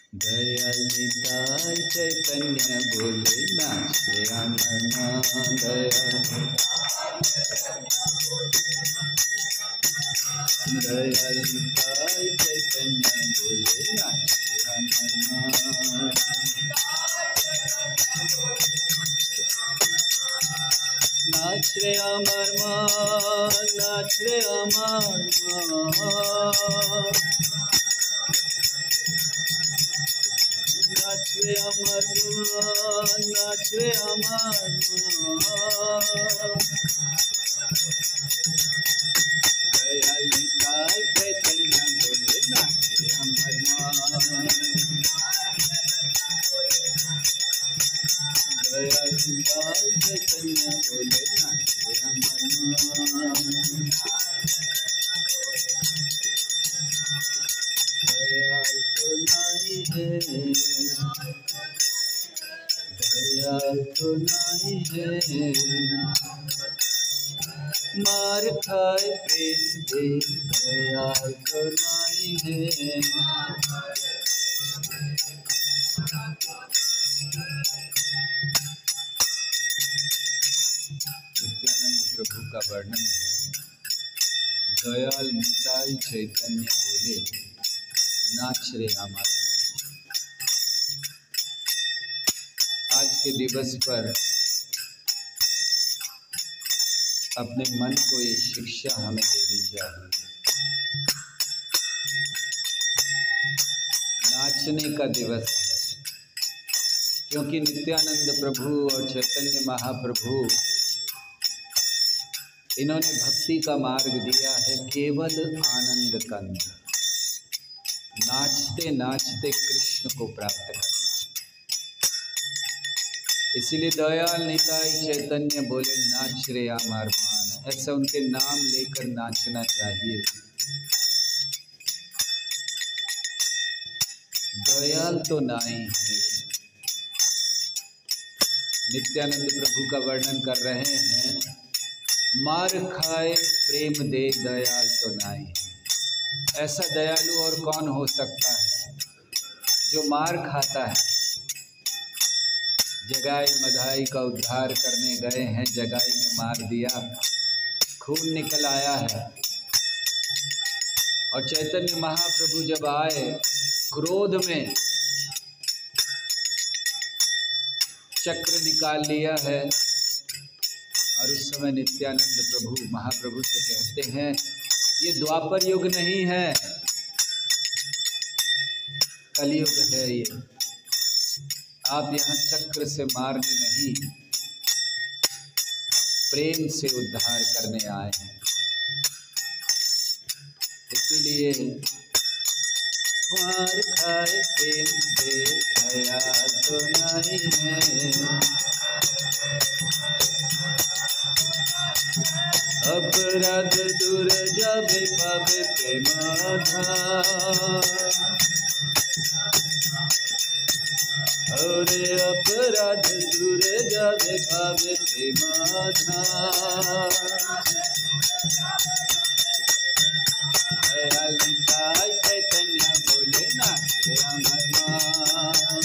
दयाल निताय चैतन्य बोले नाचे अमर दयाल निताय चैतन्य बोले नाचे अमर नाच रे अमर नाच रे अमर नाच रे अमर नाच रे अमर दयाल निताय चैतन्य बोले नाच रे अमर दयाल निताय चैतन्य बोले नाच रे अमर दयाल तो नहीं है दयाल तो नहीं है मार खाए प्रेम दे दयाल तो नहीं है नित्यानंद प्रभु का वर्णन है दयाल निताई चैतन्य बोले नाच रे अमर आज के दिवस पर अपने मन को ये शिक्षा हमें देनी चाहिए। नाचने का दिवस है क्योंकि नित्यानंद प्रभु और चैतन्य महाप्रभु इन्होंने भक्ति का मार्ग दिया है केवल आनंद कंद, नाचते नाचते कृष्ण को प्राप्त करना। इसीलिए दयाल निताई चैतन्य बोले नाच रे अमर मान, ऐसा उनके नाम लेकर नाचना चाहिए। दयाल तो नाई है। नित्यानंद प्रभु का वर्णन कर रहे हैं, मार खाए प्रेम दे दयाल तो नाई है। ऐसा दयालु और कौन हो सकता है जो मार खाता है। जगाई मधाई का उद्धार करने गए हैं, जगाई ने मार दिया, खून निकल आया है। और चैतन्य महाप्रभु जब आए क्रोध में चक्र निकाल लिया है और उस समय नित्यानंद प्रभु महाप्रभु से कहते हैं, ये द्वापर युग नहीं है, कलयुग है ये। आप यहाँ चक्र से मारने नहीं, प्रेम से उद्धार करने आए हैं। इसीलिए मार खाए प्रेम दे दया तो नहीं है। अपराध दूर जावे पावे प्रेम आधार, और अपराध दूर जावे पावे प्रेम आधार। दयाल निताई चैतन्य बोले नाच रे अमर मान,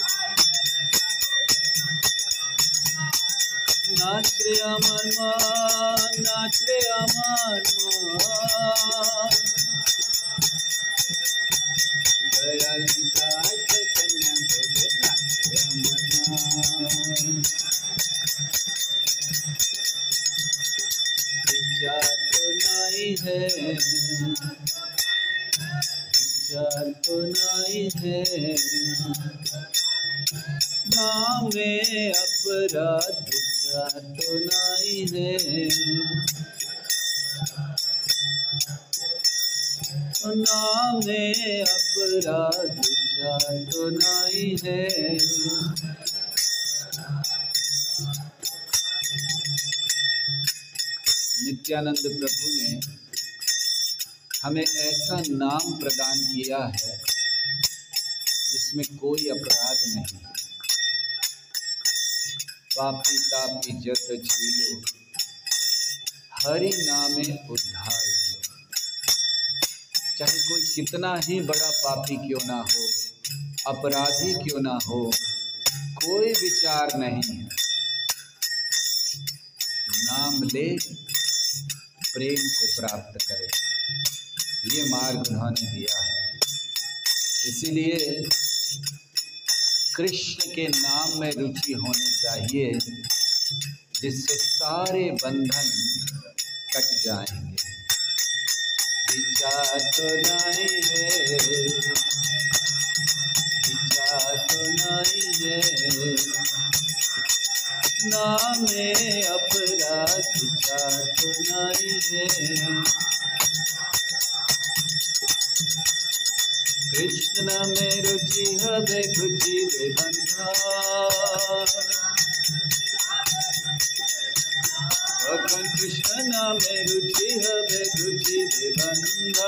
नाच रे अमर मान, नाच रे अमर मान। दयाल निताई चैतन्य बोले नाच रे अमर मान। विचार तो नहीं है, विचार तो नहीं है, नाम में अपराध विचार तो नहीं है। नाम में अपराध विचार तो नहीं है। नित्यानंद प्रभु ने हमें ऐसा नाम प्रदान किया है जिसमें कोई अपराध नहीं। पापी तापी जत छीलो, हरि नामे उद्धार लो। चाहे कोई कितना ही बड़ा पापी क्यों ना हो, अपराधी क्यों ना हो, कोई विचार नहीं है। नाम ले, प्रेम को प्राप्त करे, ये मार्ग उन्होंने दिया है। इसीलिए कृष्ण के नाम में रुचि होनी चाहिए, जिससे सारे बंधन कट जाएंगे। विचार तो नहीं है, विचार तो नहीं है, नामे अपराध विचार तो नहीं है। कृष्ण में रुचि हवे घुची बंधा, भगवान कृष्ण में रुचि हवे घुची बंधा।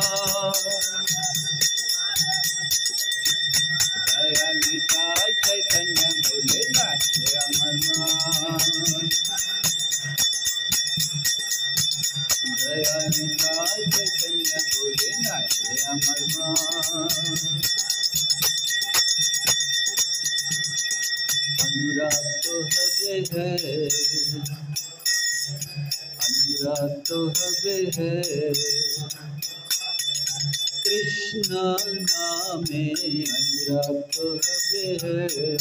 दयालिता चैतन्य बोले नाचे अमर मान, दयालिता चैतन्य बोले नाचे अमर मान। अनुराग तो हवे है, अनुराग तो हवे है, कृष्ण नामे अनुराग तो हवे है।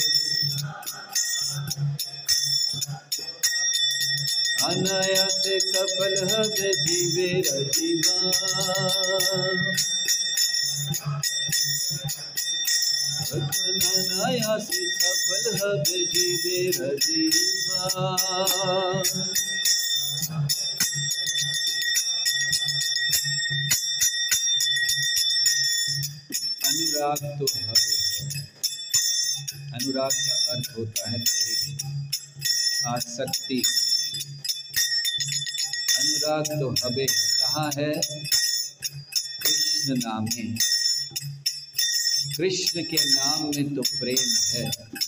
अनायास सफल हवे जीवेर जीवन, अनायास सफल हवे जीवेर जीवन। अनुराग तो हवे है। अनुराग का अर्थ होता है प्रेम, आसक्ति। अनुराग तो हवे कहाँ है? कृष्ण नाम में। कृष्ण के नाम में तो प्रेम है,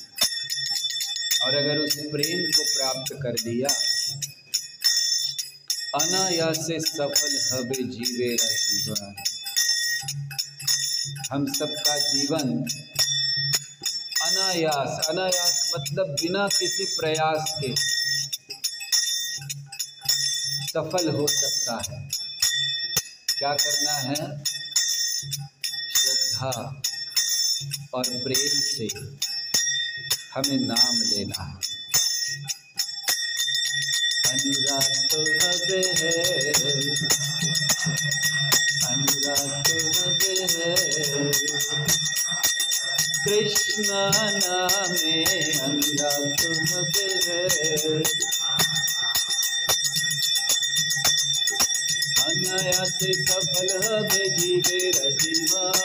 और अगर उस प्रेम को प्राप्त कर दिया, अनायास से सफल हवे जीवेरा जीवन। हम सबका जीवन अनायास, अनायास मतलब बिना किसी प्रयास के सफल हो सकता है। क्या करना है? श्रद्धा और प्रेम से हमें नाम लेना है। अनुराग तो हवे है, अनुराग तो हवे है, कृष्ण नामे अनुराग तो हवे है। अनायास सफल हवे जीवेर जीवन,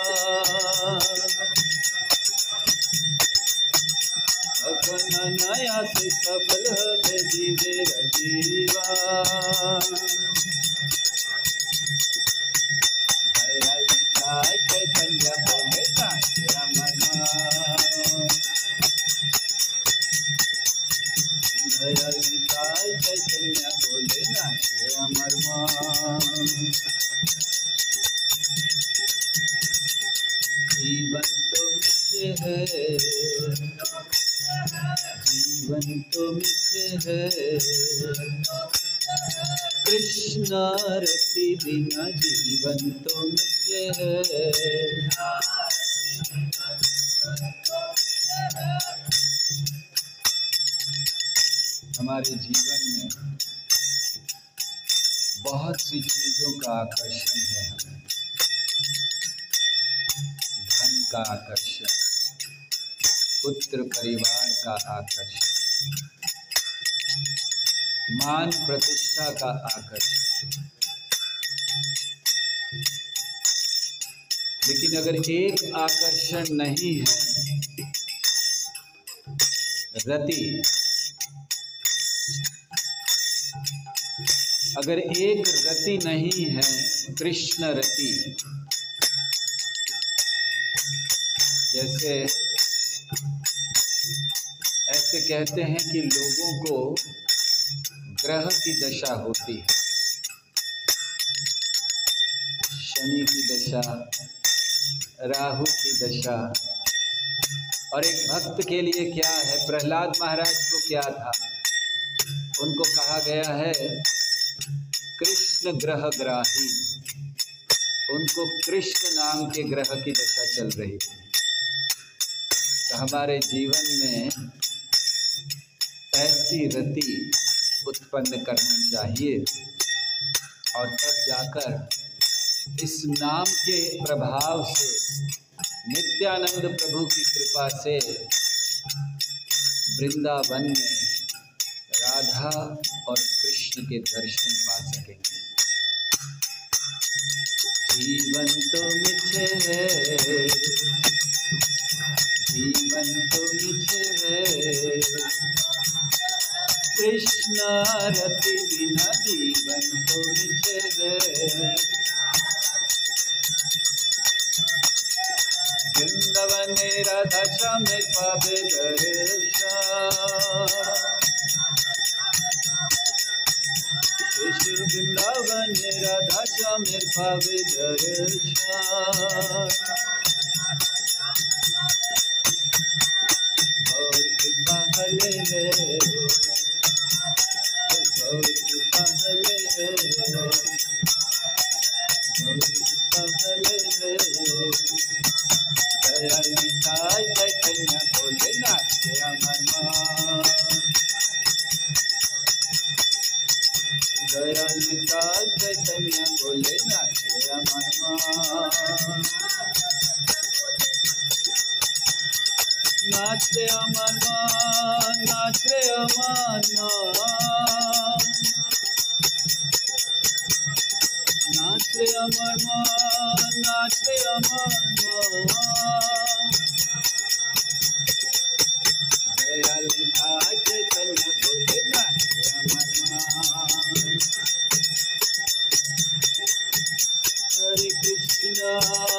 अनायास सफल हवे जीवेर जीवन। दयालिता चैतन्य बोले नाचे अमर मान, दयालिता चैतन्य बोले नाचे अमर मान। जीवन तो मिथ्य है, जीवन तो मिथ्य है, कृष्ण रति बिना जीवन तो मिथ्य है। हमारे जीवन में बहुत सी चीज़ों का आकर्षण है। हमें धन का आकर्षण, पुत्र परिवार का आकर्षण, मान प्रतिष्ठा का आकर्षण। लेकिन अगर एक आकर्षण नहीं है, रति, अगर एक रति नहीं है, कृष्ण रति, जैसे ऐसे कहते हैं कि लोगों को ग्रह की दशा होती है, शनि की दशा, राहु की दशा, और एक भक्त के लिए क्या है, प्रहलाद महाराज को क्या था, उनको कहा गया है कृष्ण ग्रह ग्राही, उनको कृष्ण नाम के ग्रह की दशा चल रही थी। तो हमारे जीवन में ऐसी रति उत्पन्न करनी चाहिए और तब जाकर इस नाम के प्रभाव से, नित्यानंद प्रभु की कृपा से वृंदावन में राधा और कृष्ण के दर्शन पा सकेंगे। जीवन तो मिछे है, जीवन तो मिछे है, कृष्ण रति बिना जीवन तो मिछे है। वृंदावन राधा श्याम पावे दर्शन, शिशु वृंदावन राधा श्याम पावे दर्शन। और कृपा हले है, और कृपा हले है, और कृपा हले है। दयाल निताय चैतन्य भोलेनाथ के अमरनाथ, दयाल निताय चैतन्य भोलेनाथ के अमरनाथ। नाच रे अमरनाथ, नाच रे अमरनाथ, नाच रे अमरनाथ, नाच रे अमरनाथ। दयाल निताय चैतन्य भोलेनाथ के अमरनाथ। हरे कृष्णा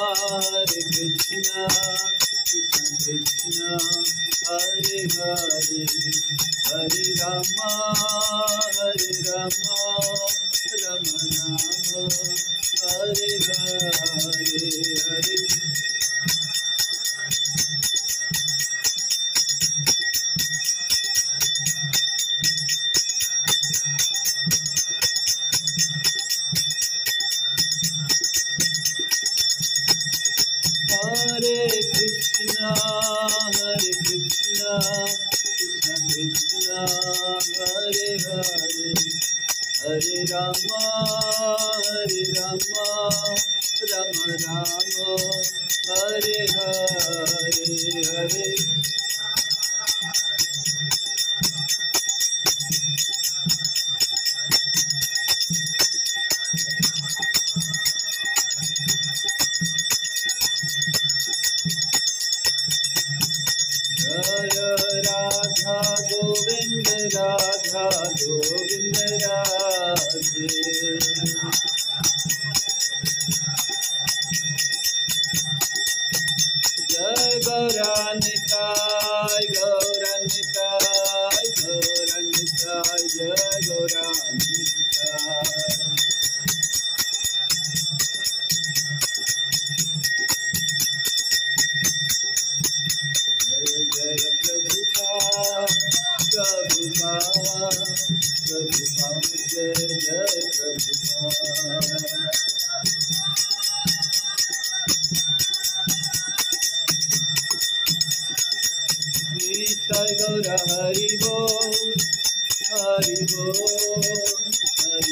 कृष्ण कृष्ण हरे हरे, हरे रामा राम राम हरे हरे, हरे कृष्ण कृष्ण कृष्ण हरे हरे, हरे रामा राम राम हरे हरे, हरे राधा गोविंद राधे। जय गौरानिताय गौरानिताय गौरानिताय, जय गौरानिताय। प्रभुपाद प्रभुपाद प्रभुपाद, जय जय प्रभुपाद। निताय गौर हरि बोल, हरि बोल, हरि